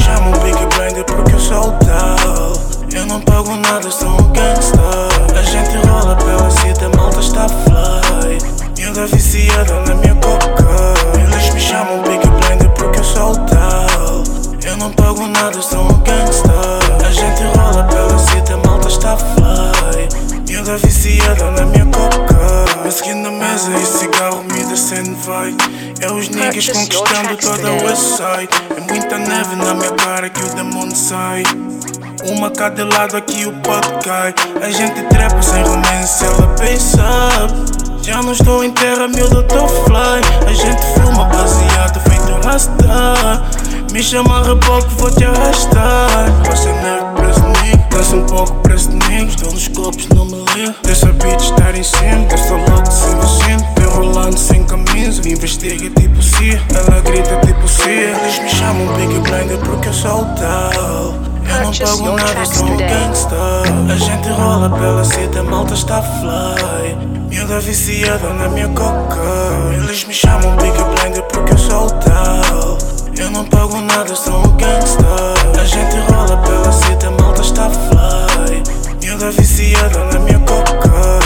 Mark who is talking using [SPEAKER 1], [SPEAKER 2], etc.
[SPEAKER 1] chamam Big Blinder porque eu sou tal. Eu não pago nada, sou um gangsta. A gente rola pela cidade, a malta está fly. Miúda viciada na minha coca. Eles me chamam Big Blinder porque eu sou tal. Eu não pago nada, sou um gangsta. A gente rola pela cidade, a malta está fly. Miúda viciada na minha coca. Whisky na mesa e cigarro me descendo vai. É os niggas conquistando toda a Westside. É muita neve na minha cara que o demônio sai. Uma cada lado aqui o pote cai. A gente trepa sem romance, ela pensa. Já não estou em terra, miúda, tô fly. A gente fuma baseado, feito rasta. Me chama reboque, vou te arrastar. Você não é preço nigga, dança um pouco preço nigga. Estou nos copos, não me ligo. Deixa a bitch estar em cima. Eu sou louco sem vacina. Eu rolando sem camisa. Me investiga tipo Cia. Ela grita tipo Cia. Eles me chamam Big Blinder porque eu sou tal. Eu não pago nada, sou um gangsta. A gente rola pela cidade, a malta está fly. Miúda viciada na minha coca. Eles me chamam Big Blinder porque eu sou tal. Eu não pago nada, sou um gangsta. A gente rola pela cidade, a malta está fly. Miúda viciada na minha coca.